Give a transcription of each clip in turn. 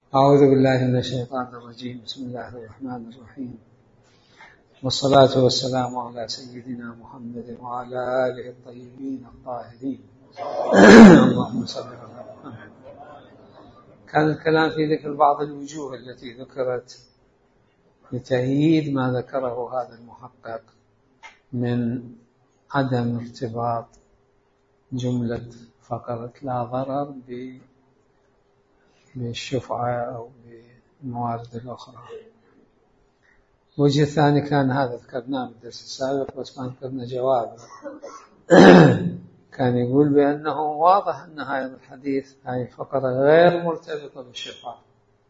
أعوذ بالله من الشيطان الرجيم. بسم الله الرحمن الرحيم، والصلاة والسلام على سيدنا محمد وعلى آله الطيبين الطاهرين. اللهم صل على محمد. كان الكلام في ذكر بعض الوجوه التي ذكرت لتأييد ما ذكره هذا المحقق من عدم ارتباط جملة فقرة لا ضرر بالشفعة أو بالموارد الأخرى. الوجه الثاني كان هذا ذكرناه بالدرس السابق بس ما ذكرنا جوابه. كان يقول بأنه واضح أن هذا الحديث هذه فقرة غير مرتبطة بالشفعة،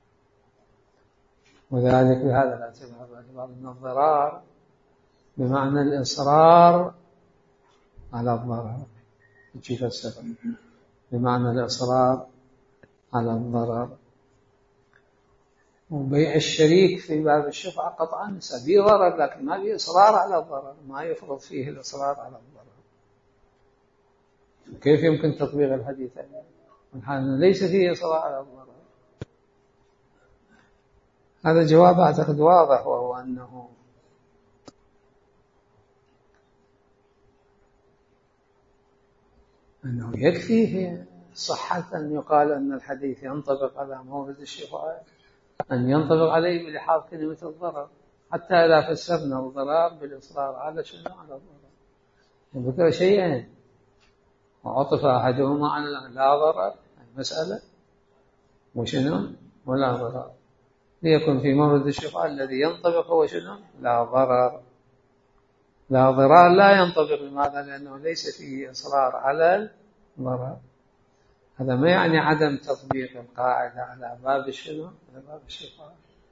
وذلك بهذا الاعتبار أن الضرار بمعنى الإصرار على الضرر، يجي فسر بمعنى الإصرار على الضرر. وبيع الشريك في باب الشفعة قطعا فيه ضرر، لكن ما فيه إصرار على الضرر، ما يفرض فيه الإصرار على الضرر. كيف يمكن تطبيق الحديث من ليس فيه إصرار على الضرر؟ هذا جواب أعتقد واضح، وهو أنه يكفيه صحة أن يقال أن الحديث ينطبق على مورد الشفعة، أن ينطبق عليه بلحاظ كلمة الضرر، حتى إذا فسرنا الضرر بالإصرار على شنو؟ على الضرر. ذكر شيئين وعطف أحدهما على لا ضرر المسألة وشنو؟ ولا ضرر، ليكن في مورد الشفعة الذي ينطبق هو شنو؟ لا ضرر. لا ضرر لا ينطبق. لماذا؟ لأنه ليس فيه إصرار على الضرر. هذا ما يعني عدم تطبيق القاعدة على باب شنو؟ على باب الشفعة.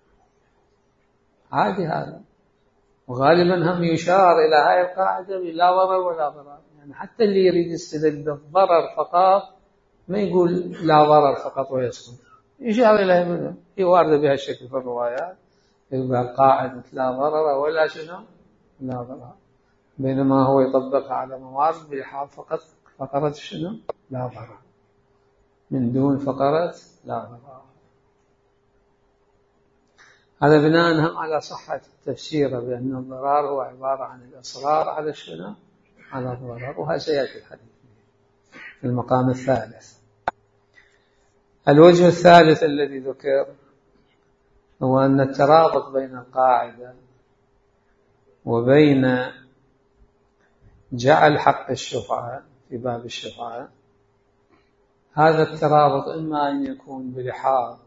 عادي هذا، وغالبا هم يشار إلى هاي القاعدة بلا ضرر ولا ضرر. يعني حتى اللي يريد يستدل بالضرر فقط ما يقول لا ضرر فقط ويسكت، يشار إليه منه. هي واردة بها الشكل في الروايات، يقول قاعدة لا ضرر ولا شنو؟ لا ضرر، بينما هو يطبقها على موارد بلحاظ فقط فقرة شنو؟ لا ضرر، من دون فقرة لا ضرر. هذا بناء هم على صحة التفسير بأن الضرار هو عبارة عن الإصرار على شنو؟ على الضرر، وهذا سيأتي الحديث في المقام الثالث. الوجه الثالث الذي ذكر هو أن الترابط بين القاعدة وبين جعل حق الشفعة في باب الشفعة، هذا الترابط إما أن يكون بلحاظ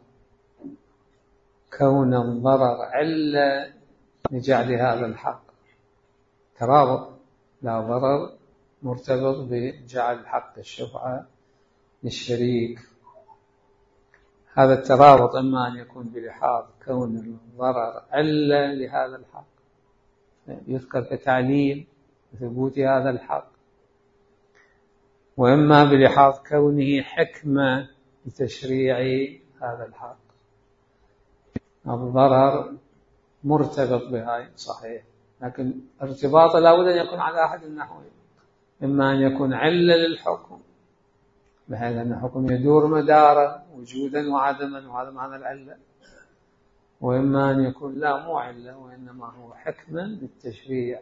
كون الضرر علة لجعل هذا الحق، ترابط لا ضرر مرتبط بجعل حق الشفعة للشريك. هذا الترابط إما أن يكون بلحاظ كون الضرر علة لهذا الحق، يذكر كتعليل ثبوت هذا الحق، وإما بلحاظ كونه حكمة لتشريع هذا الحق. الضرر مرتبط بهاي صحيح، لكن ارتباطه لا بد أن يكون على أحد النحوين، إما أن يكون علة للحكم بحيث أن الحكم يدور مداره وجودا وعدما، وهذا معنى العلة، وإما أن يكون لا مو علة وإنما هو حكمة للتشريع،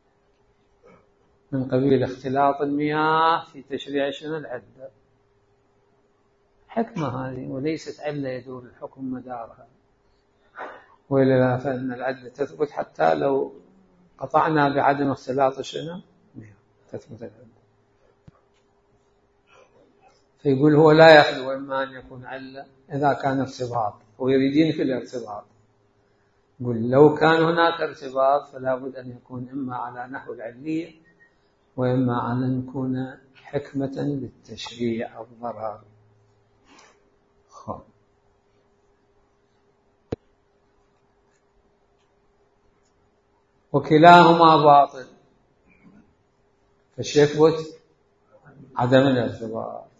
من قبيل اختلاط المياه في تشريع شنو؟ العدة. حكمة هذه وليست علة يدور الحكم مدارها، وإلا فإن العدة تثبت حتى لو قطعنا بعدم اختلاط شنو؟ تثبت العدة. فيقول هو لا يخلو إما أن يكون علة إذا كان ارتباط، ويريدين في الارتباط. يقول لو كان هناك ارتباط فلا بد أن يكون إما على نحو العلية، وإما أن يكون حكمة للتشريع الضرر. وكلاهما باطل، فيثبت عدم الارتباط،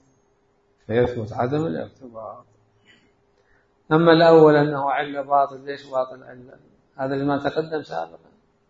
أما الأول أنه علة باطل. ليش باطل علة؟ هذا لما تقدم سابقا،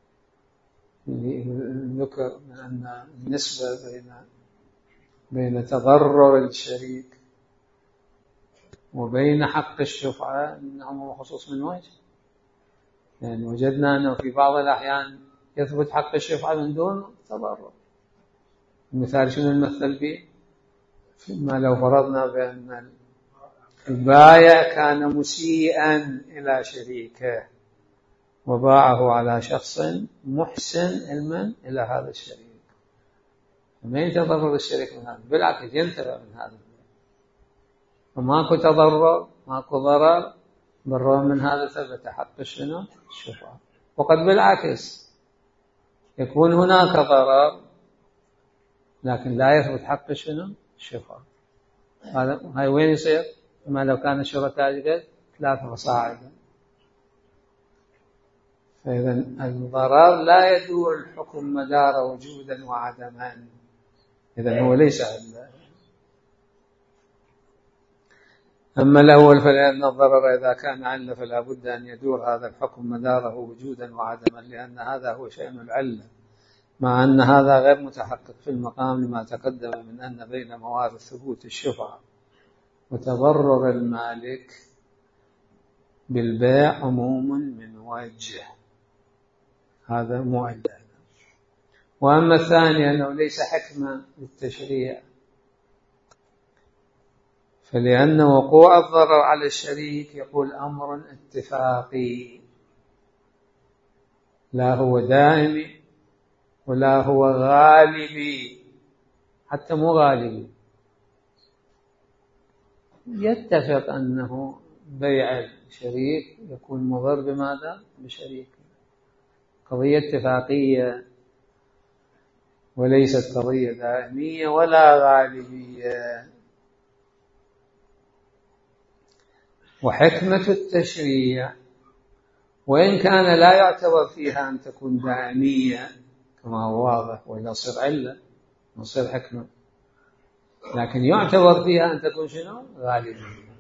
ذكر من أن النسبة بين تضرر الشريك وبين حق الشفعة أنه خصوص من وجه، يعني وجدنا أنه في بعض الأحيان يثبت حق الشفعة من دون تضرر. المثال شنو المثل به؟ ما لو فرضنا بأن البائع كان مسيئا إلى شريكه وباعه على شخص محسن علما إلى هذا الشريك، ما يتضرر الشريك من هذا، بالعكس ينتفع من هذا، وماكو تضرر ماكو ضرر، بالرغم من هذا ثبت حق شنو؟ الشفعة. وقد بالعكس يكون هناك ضرر لكن لا يثبت حق شنو؟ الشفعة. هاي وين يصير؟ ما لو كان الشركاء قد 3 فصاعدا. فإذا الضرر لا يدور الحكم مدار وجودا وعدما، إذا هو ليس عندنا. أما الأول فلأن الضرر إذا كان علة فلا بد أن يدور هذا الحكم مداره وجودا وعدما، لأن هذا هو شأن العلة، مع أن هذا غير متحقق في المقام لما تقدم من أن بين موارد ثبوت الشفعة وتضرر المالك بالبيع عموم من وجه، هذا معلل. وأما الثاني أنه ليس حكمة للتشريع، فلأن وقوع الضرر على الشريك يقول أمر اتفاقي، لا هو دائمي ولا هو غالبي، حتى مو غالبي. يتفق أنه بيع الشريك يكون مضر بماذا؟ بشريك. قضية اتفاقية وليست قضية دائمية ولا غالبية. وحكمة التشريع وإن كان لا يعتبر فيها أن تكون دائمية كما هو واضح، وإلا صير علة وصير حكمة، لكن يعتبر فيها أن تكون شنو؟ غالبية.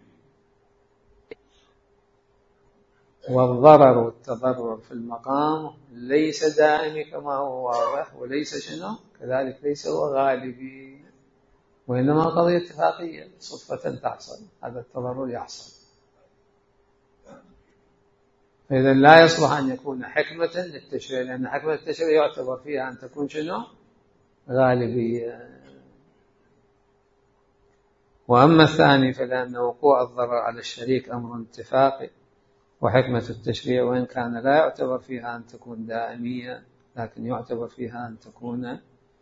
والضرر والتضرر في المقام ليس دائمي كما هو واضح، وليس شنو؟ كذلك ليس هو غالبي، وإنما قضية اتفاقية صدفة تحصل، هذا التضرر يحصل. فإذا لا يصلح أن يكون حكمة للتشريع، لأن حكمة التشريع يعتبر فيها أن تكون شنو؟ غالبية. وأما الثاني فلأن وقوع الضرر على الشريك أمر اتفاقي، وحكمة التشريع وإن كان لا يعتبر فيها أن تكون دائمية لكن يعتبر فيها أن تكون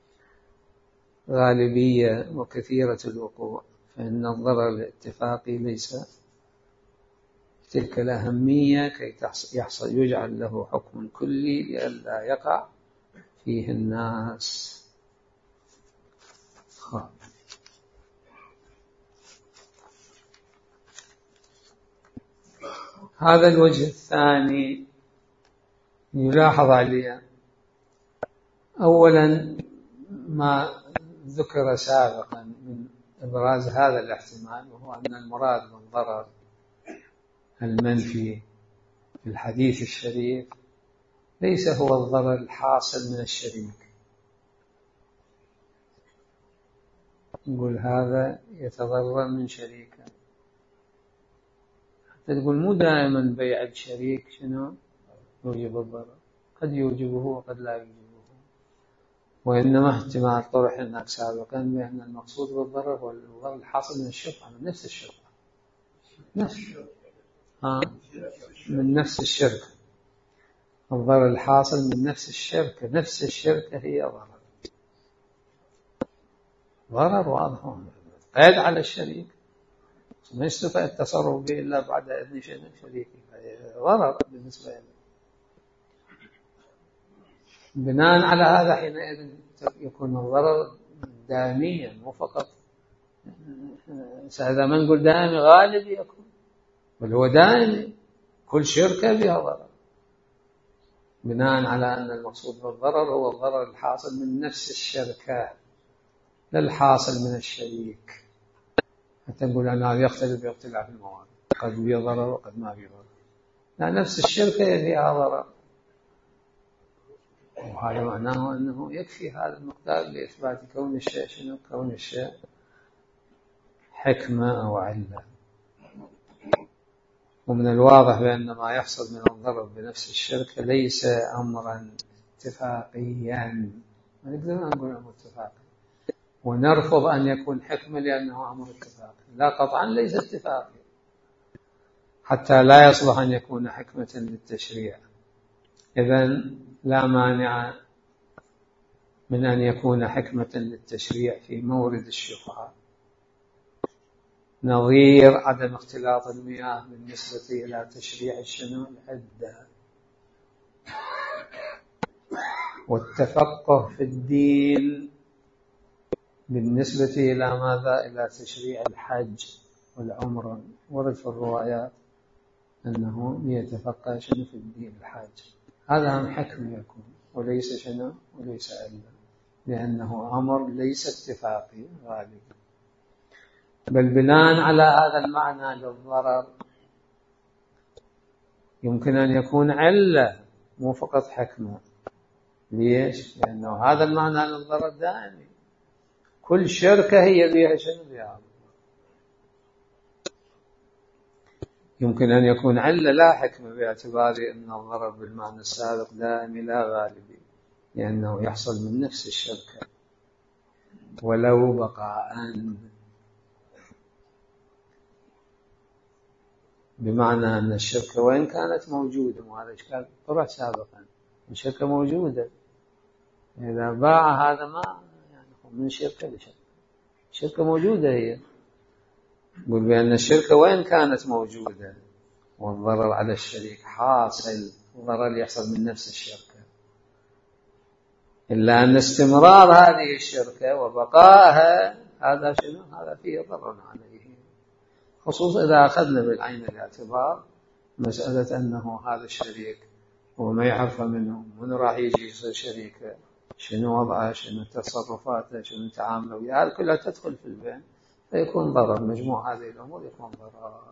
غالبية وكثيرة الوقوع، فإن الضرر الاتفاقي ليس تلك الأهمية كي يجعل له حكم كلي لئلا يقع فيه الناس. هذا الوجه الثاني يلاحظ عليه أولا ما ذكر سابقا من إبراز هذا الاحتمال، وهو أن المراد بالضرر المنفي في الحديث الشريف ليس هو الضرر الحاصل من الشريك. نقول هذا يتضرر من شريكه، حتى تقول مو دائما بيع الشريك شنو يوجب الضرر، قد يوجبه وقد لا يوجبه، وإنما احتمال طرح هناك سابقا بأن المقصود بالضرر هو الضرر الحاصل من الشفعة، من نفس الشفعة، من نفس الشركة. الضرر الحاصل من نفس الشركة، نفس الشركة هي ضرر واضح، قيد على الشريك، ما يستطيع التصرف به إلا بعد إذن شريكه، ضرر بالنسبة له. بناء على هذا حينئذ يكون الضرر دائميا، مو فقط إذا ما نقول دائمي غالبي يكون، بل هو دائمي، كل شركة بها ضرر، بناء على أن المقصود بالضرر هو الضرر الحاصل من نفس الشركة لا الحاصل من الشريك. حتى نقول أن هذا يختلف باختلاف المواد، قد فيه ضرر وقد ما فيه ضرر، لا نفس الشركة فيها ضرر، وهذا معناه أنه يكفي هذا المقدار لإثبات كون الشيء شنو؟ كون الشيء حكمة أو علة. ومن الواضح بأن ما يحصل من الضرر بنفس الشركة ليس أمرا اتفاقيا، ما نقدر نقول أمر اتفاقي ونرفض أن يكون حكمة لأنه أمر اتفاقي. لا، قطعا ليس اتفاقي، حتى لا يصلح أن يكون حكمة للتشريع. إذن لا مانع من أن يكون حكمة للتشريع في مورد الشفعة، نظير عدم اختلاط المياه بالنسبة إلى تشريع العدة، والتفقه في الدين بالنسبة إلى ماذا؟ إلى تشريع الحج والعمرة. ورد في الروايات أنه يتفقه في الدين الحج. هذا هم حكم يكون وليس وليس علة، لأنه أمر ليس اتفاقي غالبا. بل بناء على هذا المعنى للضرر يمكن أن يكون علة مو فقط حكمة. ليش؟ لأنه هذا المعنى للضرر دائمي، كل شركة هي بها بها. يمكن أن يكون علة لا حكمة باعتبار أن الضرر بالمعنى السابق دائمي لا غالبي، لأنه يحصل من نفس الشركة ولو بقاء، بمعنى أن الشركة وإن كانت موجودة، وهذا إشكال طرح سابقا، الشركة موجودة، إذا باع هذا ما يعني من شركة لشركة، الشركة موجودة هي، يقول بأن الشركة وإن كانت موجودة والضرر على الشريك حاصل، الضرر يحصل من نفس الشركة، إلا أن استمرار هذه الشركة وبقائها هذا هذا فيه ضرر عليه، خصوصا إذا أخذنا بالعين الاعتبار مسألة أنه هذا الشريك وما يعرف منه من راح يجي يصير شريكه، شنو وضعه، شنو تصرفاته، شنو تعامله وياه، هذه كلها تدخل في البين، فيكون ضرر. مجموع هذه الأمور يكون ضرر.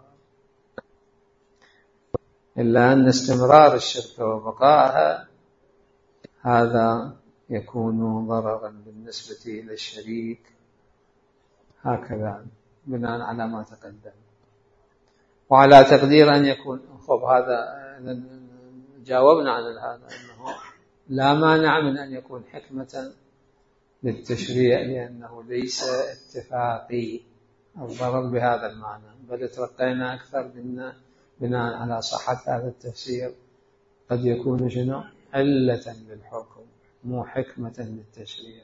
إلا أن استمرار الشركة وبقائها هذا يكون ضررا بالنسبة إلى الشريك، هكذا بناء على ما تقدم. وعلى تقدير أن يكون هذا جاوبنا عن هذا، أنه لا مانع من أن يكون حكمة للتشريع لأنه ليس اتفاقي الضرر بهذا المعنى، بل ترقينا أكثر بناء على صحة هذا التفسير قد يكون علة للحكم مو حكمة للتشريع.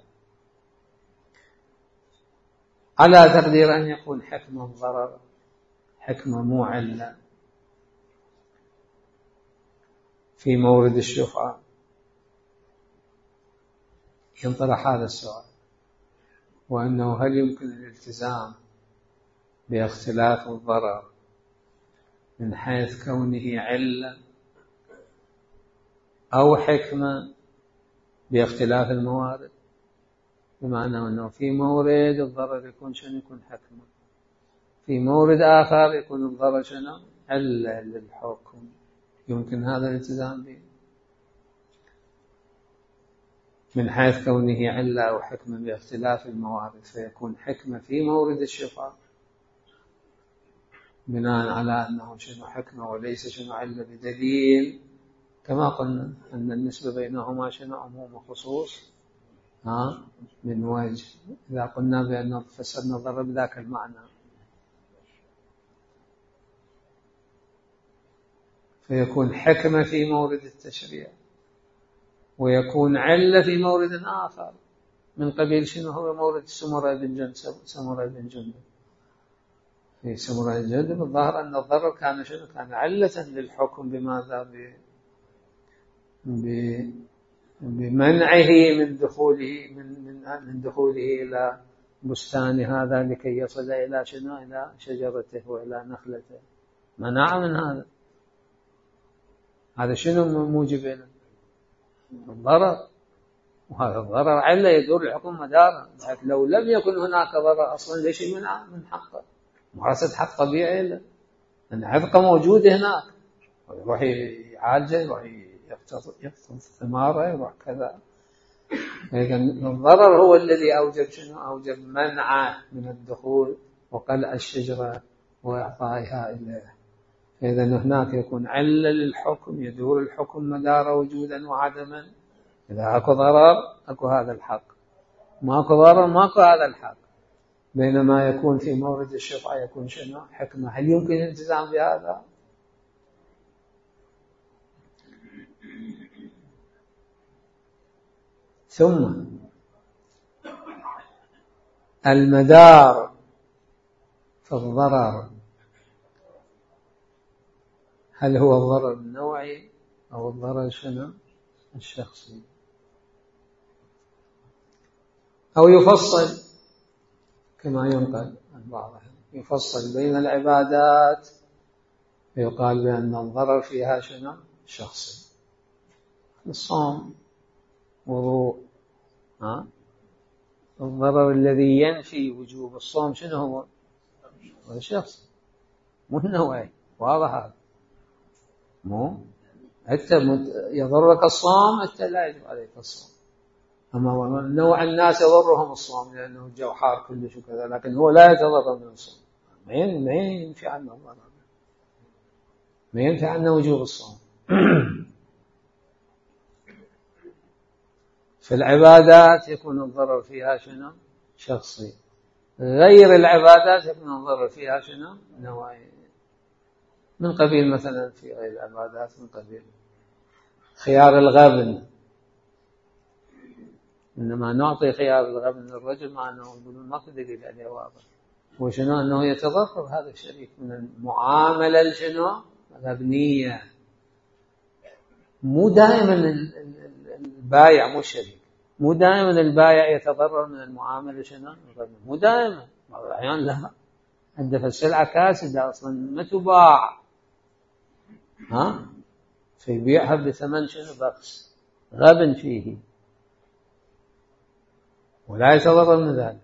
على تقدير أن يكون حكم الضرر حكمة مو علة في مورد الشفعة، ينطرح هذا السؤال، وأنه هل يمكن الالتزام باختلاف الضرر من حيث كونه علة أو حكمة باختلاف الموارد، بمعنى أنه في مورد الضرر يكون يكون حكمة، في مورد آخر يكون الضرر علة للحكم، يمكن هذا الالتزام به من حيث كونه علة أو حكمة باختلاف الموارد، فيكون حكمة في مورد الشفعة بناء على أنه حكمة وليس علة بدليل، كما قلنا أن النسبة بينهما عموم وخصوص من وجه، إذا قلنا بأن فسرنا الضرر بذاك المعنى، فيكون حكمة في مورد التشريع ويكون علة في مورد آخر من قبيل هو مورد سمرة بن جندب. في سمرة بن جندب الظاهر أن الضرر كان كان علة للحكم بماذا؟ بمنعه من دخوله إلى بستان هذا لكي يصل إلى إلى شجرته وإلى نخلته، منع من هذا. هذا موجب له؟ الضرر، وهذا الضرر علة يدور الحكم مدارا، لو لم يكن هناك ضرر أصلا ليش يمنع من حقه؟ ممارسة حق طبيعي له، أن حقه موجود هناك، ويروح يعالجه، يروح يقتطف ثماره، يروح كذا. لكن الضرر هو الذي أوجب منعه من الدخول وقلع الشجرة وإعطائها إليه. فإذا هناك يكون علة للحكم، يدور الحكم مدار وجودا وعدما. إذا أكو ضرر أكو هذا الحق، ماكو ضرر ماكو هذا الحق. بينما يكون في مورد الشفعة يكون شنو؟ حكمة. هل يمكن الالتزام بهذا؟ ثم المدار في الضرر، هل هو الضرر النوعي أو الضرر شنو؟ الشخصي. أو يفصل كما ينقل عن بعضهم، يفصل بين العبادات ويقال بأن الضرر فيها شنو؟ شخصي. الصوم، وضوء، الضرر الذي ينفي وجوب الصوم شنو هو؟ الشخص، مو النوعي. واضح هذا؟ مو أنت يضرك الصوم، أنت لا يجب عليك الصوم. أما نوع الناس يضرهم الصوم لأنه الجو حار كلش وكذا، لكن هو لا يتضرر من الصوم. ما ينفي عنه الضرر، ما ينفي عنه وجوب الصوم. في العبادات يكون الضرر فيها شنو؟ شخصي. غير العبادات يكون الضرر فيها شنو؟ نوعي. من قبيل مثلا في غير العبادات، من قبيل خيار الغبن. إنما نعطي خيار الغبن للرجل مع أنه يقولون ما دليل عليه واضح. وشنو؟ أنه يتضرر هذا الشريك من المعاملة شنو؟ الغبنية. مو دائما البايع، مو الشريك، مو دائما البايع يتضرر من المعاملة شنو؟ الغبنية. مو دائما، بعض الأحيان لا. عندك السلعة كاسدة أصلا ما تباع، فيبيعها بثمن شنو؟ بخس، غبن فيه، ولا يتضرر من ذلك.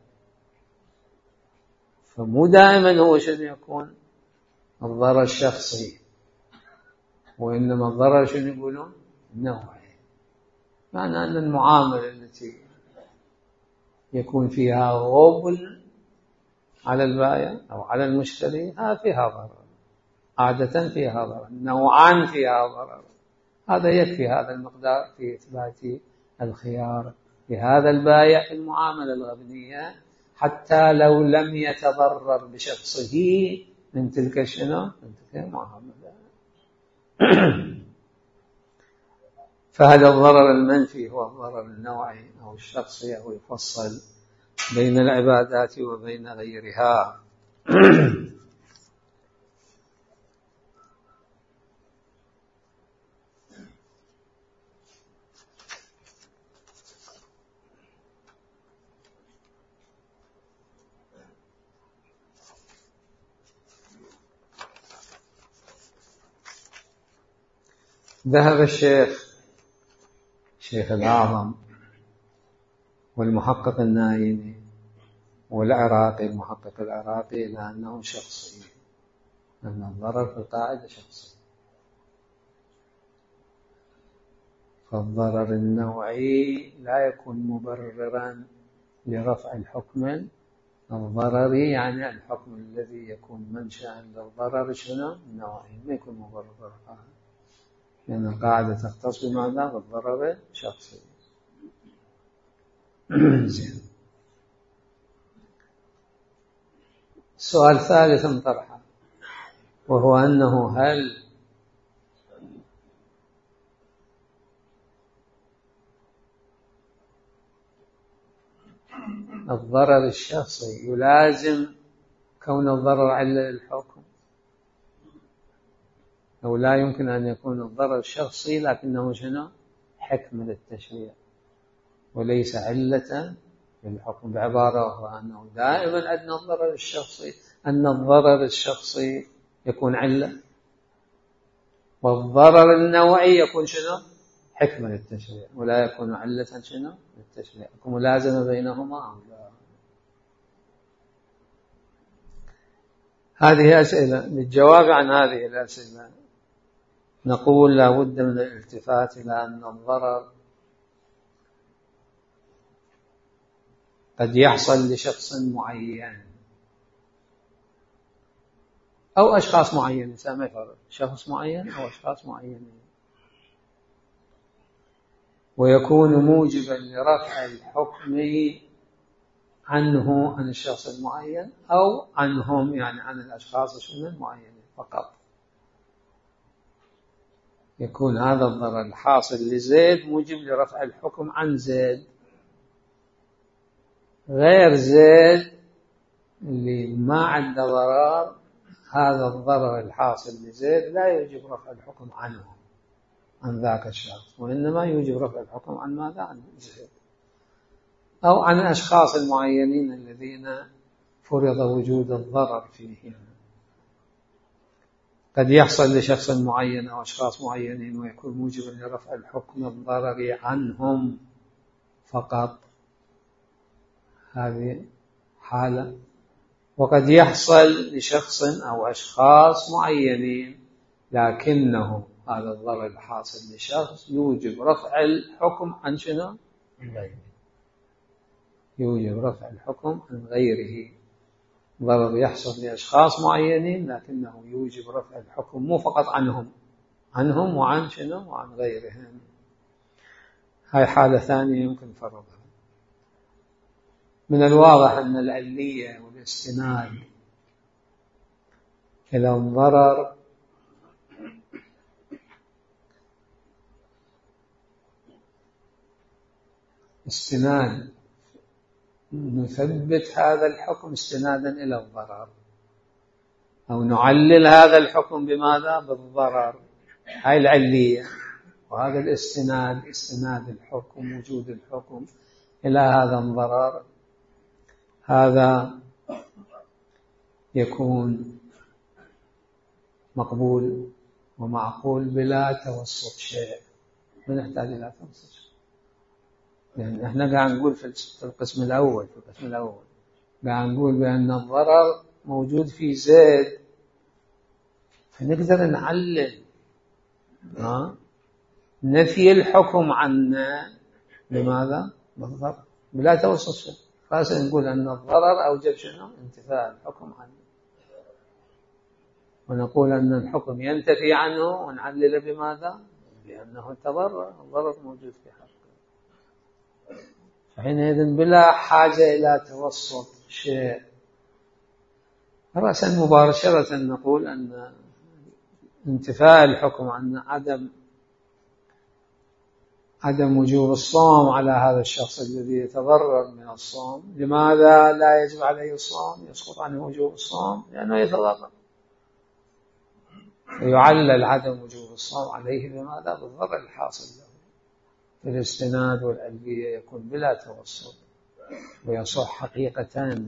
فمو دائما هو شنو يكون الضرر الشخصي، وإنما الضرر شنو يقولون؟ نوعي. معنى أن المعاملة التي يكون فيها غبن على البائع أو على المشتري فيها ضرر، عادة فيها ضرر، نوعا فيها ضرر. هذا يكفي هذا المقدار في إثبات الخيار لهذا البائع في المعاملة الغبنية، حتى لو لم يتضرر بشخصه من تلك شنو؟ من تلك المعاملة. فهذا الضرر المنفي هو الضرر النوعي أو الشخصي، أو يفصل بين العبادات وبين غيرها. ذهب الشيخ الأعظم والمحقق النايني والعراقي، المحقق العراقي، إلى أنه شخصي، أن الضرر في القاعدة شخصي. فالضرر النوعي لا يكون مبررا لرفع الحكم الضرري، يعني الحكم الذي يكون منشأ للضرر شنو؟ النوعي، ما يكون مبرر، لأن القاعدة تختص بماذا؟ بالضرر الشخصي. زين. السؤال الثالث طرحه، وهو أنه هل الضرر الشخصي يلازم كون الضرر علة للحكم، أو لا يمكن أن يكون الضرر الشخصي لكنه شنو؟ حكم للتشريع وليس علة للحكم. بعبارة أخرى، أنه دائما عندنا الضرر الشخصي، أن الضرر الشخصي يكون علة، والضرر النوعي يكون شنو؟ حكمة للتشريع، ولا يكون علة شنو؟ للتشريع. يكون ملازمة بينهما أو لا؟ هذه أسئلة. للجواب عن هذه الأسئلة نقول لا بد من الالتفات إلى أن الضرر قد يحصل لشخص معين، أو أشخاص معينين، ما يفرق شخص معين أو أشخاص معينين، ويكون موجبا لرفع الحكم عنه، عن الشخص المعين، أو عنهم يعني عن الأشخاص المعينين فقط. يكون هذا الضرر الحاصل لزيد موجب لرفع الحكم عن زيد، غير زيد اللي ما عنده ضرر، هذا الضرر الحاصل لزيد لا يوجب رفع الحكم عنه، عن ذاك الشخص، وإنما يوجب رفع الحكم عن ماذا؟ عن زيد، أو عن الأشخاص المعينين الذين فرض وجود الضرر فيهم. قد يحصل لشخص معين أو أشخاص معينين ويكون موجبا لرفع الحكم الضرر عنهم فقط، هذه حالة. وقد يحصل لشخص أو أشخاص معينين لكنه هذا الضرر الحاصل لشخص يوجب رفع الحكم عن شنو؟ عن غيره، يوجب رفع الحكم عن غيره. ضرر يحصل لأشخاص معينين لكنه يوجب رفع الحكم مو فقط عنهم وعن شنو؟ وعن غيرهم. هاي حالة ثانية يمكن فرضها. من الواضح أن العلية والاستناد إلى الضرر استناد، نثبت هذا الحكم استنادا إلى الضرر، أو نعلل هذا الحكم بماذا؟ بالضرر. هاي العلية، وهذا الاستناد استناد الحكم، وجود الحكم إلى هذا الضرر، هذا يكون مقبول ومعقول بلا توسط شيء، ما نحتاج إلى توسط شيء. يعني احنا قاعد نقول في القسم الأول قاعد نقول بأن الضرر موجود في زيد، فنقدر نعلل نفي الحكم عنا لماذا؟ بالضرر بلا توسط شيء. فاسا نقول أن الضرر أوجب شنو؟ انتفاء الحكم عنه، ونقول أن الحكم ينتفي عنه ونعلل بماذا؟ لأنه تضرر، الضرر موجود في حقه. فحينئذ بلا حاجة إلى توسط شيء، رأسا مباشرة نقول أن انتفاء الحكم عن عدم وجوب الصوم على هذا الشخص الذي يتضرر من الصوم. لماذا لا يجب عليه الصوم؟ يسقط عنه وجوب الصوم لأنه يتضرر، ويعلل عدم وجوب الصوم عليه بماذا؟ بالضرر الحاصل له. في الاستناد والعلية يكون بلا توسط ويصح حقيقة.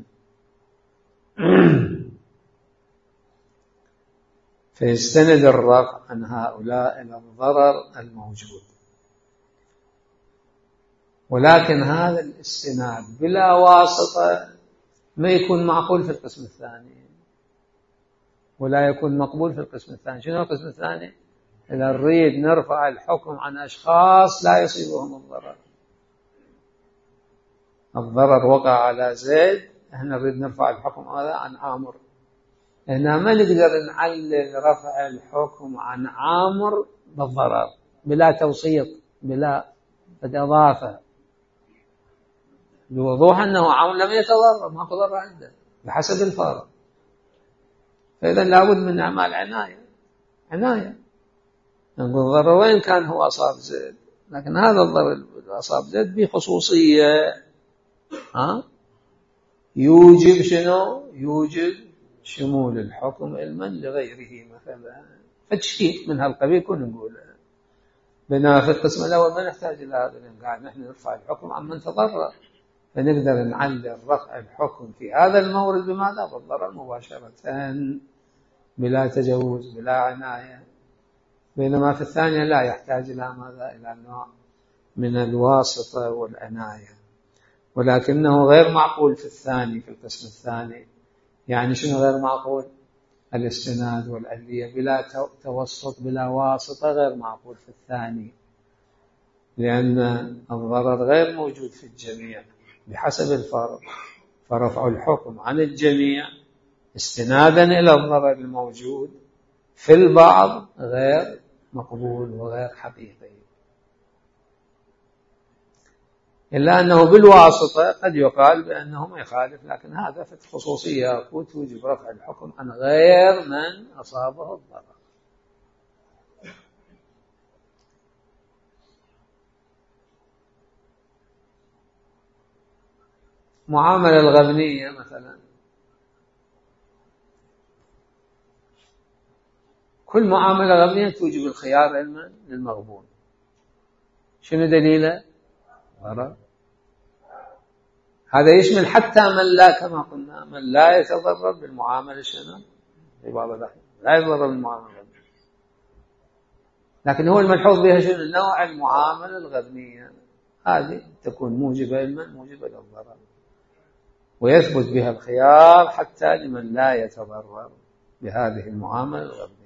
فيستند الرفع عن هؤلاء إلى الضرر الموجود، ولكن هذا الاستناد بلا واسطة ما يكون معقول في القسم الثاني، ولا يكون مقبول في القسم الثاني. شنو القسم الثاني؟ إذا نريد نرفع الحكم عن أشخاص لا يصيبهم الضرر وقع على زيد، احنا نريد نرفع الحكم هذا عن عامر، هنا ما نقدر نعلل رفع الحكم عن عامر بالضرر بلا توسيط، بلا إضافة، بوضوح أنه عامر لم يتضرر، ما ضرر عنده بحسب الفارق. فإذا لابد من أعمال عناية. نقول الضرر وين كان هو أصاب زيد، لكن هذا الضرر أصاب زيد بخصوصية يوجب شنو؟ يوجب شمول الحكم علما لغيره مثلا، فتشكيك من هالقبيل كنا نقول. بينما في القسم الأول ما نحتاج إلى هذا، لأن قاعد نحن نرفع الحكم عن من تضرر، فنقدر نعلل رفع الحكم في هذا المورد بماذا؟ بالضرر مباشرة بلا تجوز بلا عناية. بينما في الثانية لا، يحتاج إلى ماذا؟ إلى نوع من الواسطة والعناية، ولكنه غير معقول في الثاني، في القسم الثاني. يعني شنو غير معقول؟ الاستناد والعلية بلا توسط بلا واسطة غير معقول في الثاني، لأن الضرر غير موجود في الجميع بحسب الفرق، فرفع الحكم عن الجميع استنادا إلى الضرر الموجود في البعض غير مقبول وغير حقيقي، إلا أنه بالواسطة قد يقال بأنه ما يخالف، لكن هذا في الخصوصية توجب رفع الحكم عن غير من أصابه الضرر. معاملة الغبنية مثلا، كل معاملة غبنية توجب الخيار علما للمغبون. شنو دليله؟ ضرر. هذا يشمل حتى من لا، كما قلنا، من لا يتضرر بالمعاملة شنو؟ لا يتضرر بالمعاملة الغبنية، لكن هو الملحوظ بها شنو؟ نوع المعاملة الغبنية هذه تكون موجبة علما موجبة للضرر، ويثبت بها الخيار حتى لمن لا يتضرر بهذه المعاملة الغبنية.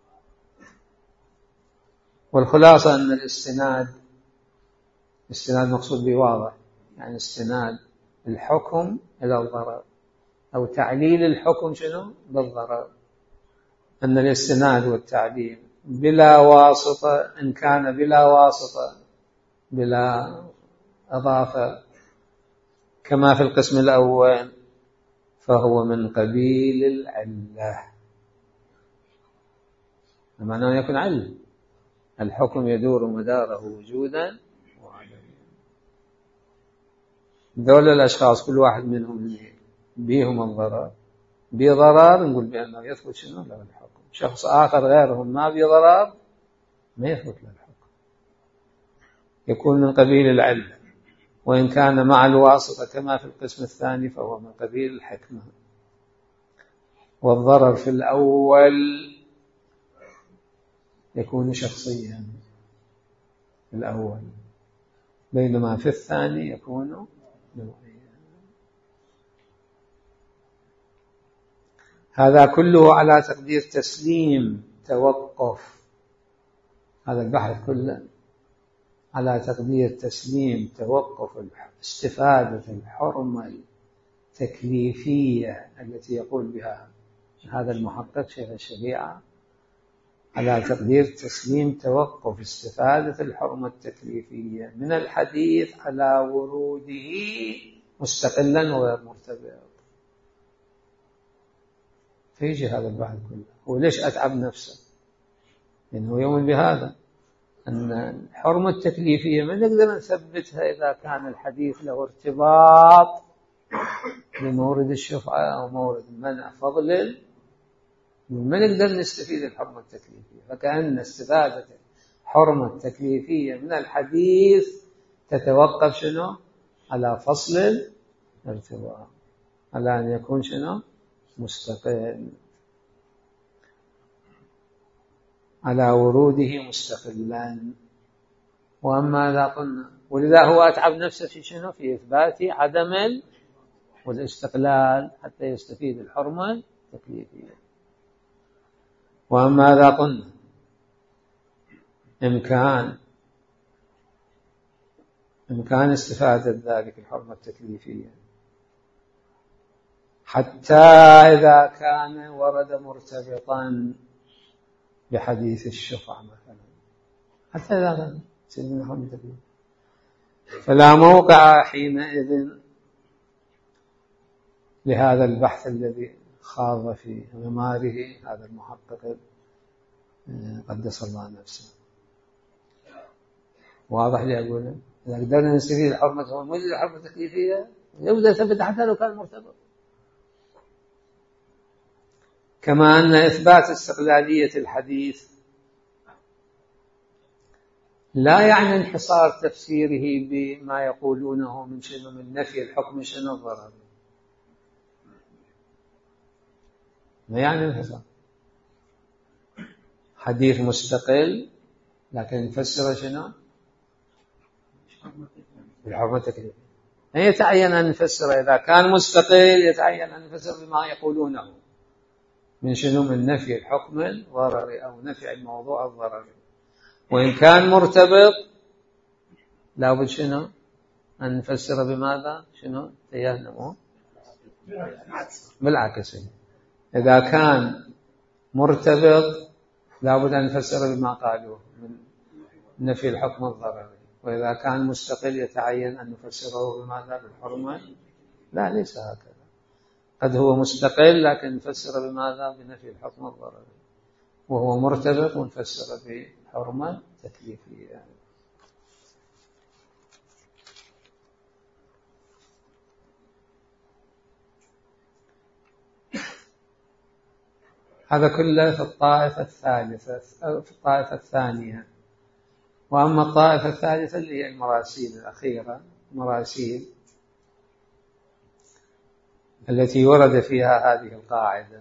والخلاصة أن الاستناد مقصود به واضح، يعني استناد الحكم إلى الضرر أو تعليل الحكم شنو؟ بالضرر. أن الاستناد والتعليل بلا واسطة، إن كان بلا واسطة بلا إضافة كما في القسم الأول فهو من قبيل العلة، بمعنى أن يكون علم، الحكم يدور مداره وجودا وعدما. دول الأشخاص كل واحد منهم بيهم الضرر، بضرر نقول بأنه يثبت شنو له الحكم. شخص آخر غيرهم ما بضرر ما يثبت له الحكم، يكون من قبيل العلة، وإن كان مع الواسطة كما في القسم الثاني فهو من قبيل الحكمة. والضرر في الأول يكون شخصيا في الأول، بينما في الثاني يكون نوعيا. هذا كله على تقدير تسليم توقف، هذا البحث كله على تقدير تسليم توقف استفادة الحرمة التكليفية التي يقول بها هذا المحقق شيخ الشريعة، على تقدير تسليم توقف استفادة الحرمة التكليفية من الحديث على وروده مستقلا وغير مرتبط. فيجي هذا البحث كله. وليش أتعب نفسه؟ لأنه يؤمن بهذا، أن الحرمة التكليفية ما نقدر نثبتها إذا كان الحديث له ارتباط بمورد الشفعة أو مورد منع فضل، ما نقدر نستفيد الحرمة التكليفية. فكأن استفادة الحرمة التكليفية من الحديث تتوقف شنو؟ على فصل الارتباط، على أن يكون شنو؟ مستقل، على وروده مستقلا. وأما إذا قلنا، ولذا هو أتعب نفسه في شنو؟ في إثبات عدم والاستقلال حتى يستفيد الحرمة التكليفية. وأما إذا قلنا إمكان استفادة ذلك الحرمة التكليفية حتى إذا كان ورد مرتبطا بحديث الشفعة مثلا، حتى إذا كان سيدنا حرمة تكليفية، فلا موقع حينئذ لهذا البحث الذي خاض في غماره هذا المحقق قدس الله نفسه. واضح لي أقول؟ إذا قدرنا نستفيد الحرمة والمجد الحرمة التكليفية يبدأ ثبت حتى لو كان مرتبط. كما أن إثبات استقلالية الحديث لا يعني انحصار تفسيره بما يقولونه من شنو؟ من نفي الحكم شنو الضرر، ما يعني انحصار. حديث مستقل لكن نفسره شنو؟ بالحرمة التكليفية. لا يتعين أن نفسره، إذا كان مستقل يتعين أن نفسره بما يقولونه من شنو؟ من نفي الحكم الضرري أو نفي الموضوع الضرري. وإن كان مرتبط لا بد شنو؟ أن نفسره بماذا؟ شنو؟ تيهنمه بالعكس. إذا كان مرتبط لابد أن نفسر بما قالوه من نفي الحكم الضرري، وإذا كان مستقل يتعين أن نفسره بماذا؟ بالحرمة. لا، ليس هكذا، قد هو مستقل لكن نفسر بماذا؟ بنفي الحكم الضرري، وهو مرتبط ونفسر بحرمة تكليفية. هذا كله في الطائفة الثالثة أو في الطائفة الثانية. وأما الطائفة الثالثة اللي هي المراسيل الأخيرة، مراسيل التي ورد فيها هذه القاعدة،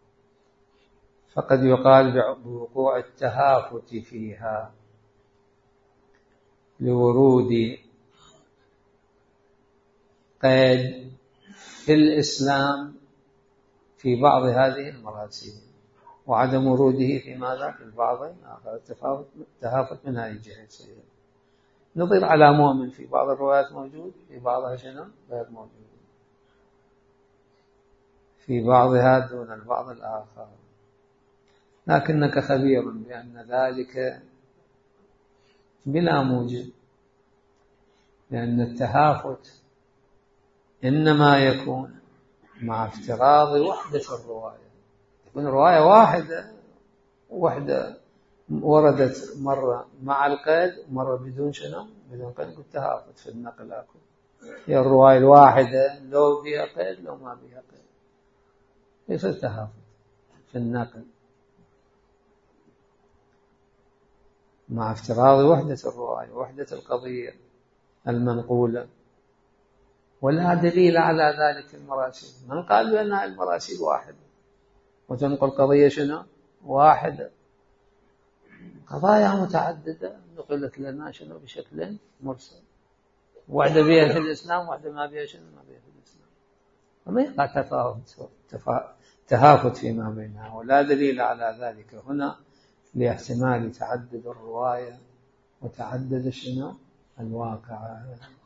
فقد يقال بوقوع التهافت فيها لورود قيد في الإسلام في بعض هذه المراسيل، وعدم وروده في ماذا؟ في البعض الآخر. التهافت من هذه الجهة سيئة. نظر على مؤمن في بعض الروايات موجود، في بعضها شنو؟ غير موجود، في بعضها دون البعض الآخر. لكنك خبير بأن ذلك بلا موجب، لأن التهافت إنما يكون مع افتراض وحدة الرواية. تكون رواية واحدة وردت مرة مع القيد ومرة بدون شنو؟ بدون قيد. التهافت في النقل أكو، هي الرواية الواحدة لو فيها قيد لو ما فيها قيد، ليس التهافت في النقل مع افتراض وحدة الرواية وحدة القضية المنقولة. ولا دليل على ذلك المراسيل. من قال بأنها المراسيل واحدة وتنقل قضية شنو؟ واحدة. قضايا متعددة نقلت لنا شنو؟ بشكل مرسل، واحدة بها في الإسلام واحدة ما بها شنو؟ ما بها في الإسلام. وما يقع تهافت فيما بينها، ولا دليل على ذلك هنا لاحتمال تعدد الرواية وتعدد شنو؟ الواقع.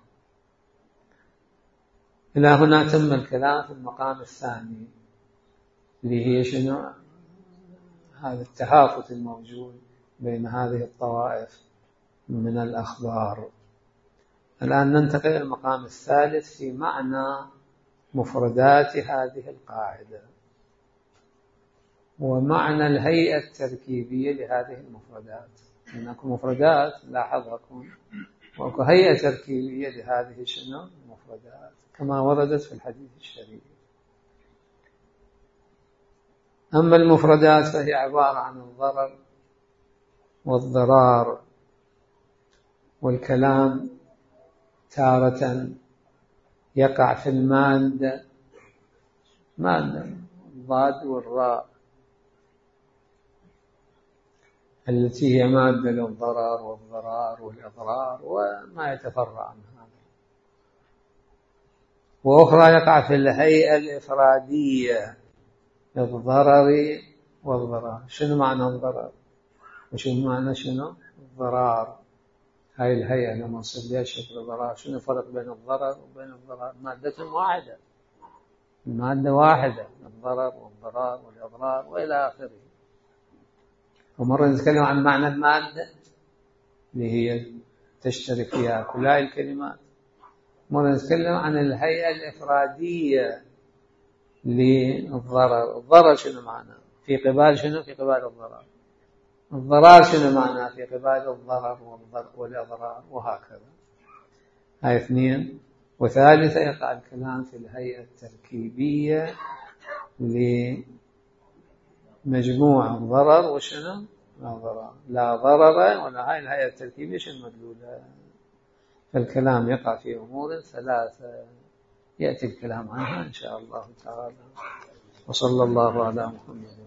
إلى هنا تم الكلام في المقام الثاني اللي هي شنو؟ هذا التهافت الموجود بين هذه الطوائف من الأخبار. الآن ننتقل إلى المقام الثالث في معنى مفردات هذه القاعدة ومعنى الهيئة التركيبية لهذه المفردات. هناك مفردات لاحظها وأكو هيئة تركيبية لهذه شنو؟ المفردات كما وردت في الحديث الشريف. أما المفردات فهي عبارة عن الضرر والضرار، والكلام تارة يقع في المادة الضاد والراء التي هي مادة للضرر والضرار والإضرار وما يتفرع عن هذا، وأخرى يقع في الهيئة الإفرادية للضرر والضرار. شنو معنى الضرر وشنو معنى شنو الضرار؟ هاي الهيئة لما نصب لها شكل ضرار. شنو الفرق بين الضرر وبين الضرار؟ مادة واحدة، المادة واحدة، الضرر والضرار والإضرار وإلى آخره. ومرة نتكلم عن معنى المادة اللي هي تشترك فيها كل هاي الكلمات. مرة نتكلم عن الهيئة الإفرادية للضرر. الضرر شنو معنى؟ في قبال شنو؟ في قبال الضرر. الضرار شنو معنى؟ في قبال الضرر والإضرار، وهكذا. هاي اثنين. وثالثة يقع الكلام في الهيئة التركيبية لمجموع الضرر وشنو؟ لا ضرر ولا. هاي الهيئة التركيبية شنو مدلولة؟ فالكلام يقع في أمور ثلاثة يأتي الكلام عنها إن شاء الله تعالى. وصلى الله على محمد.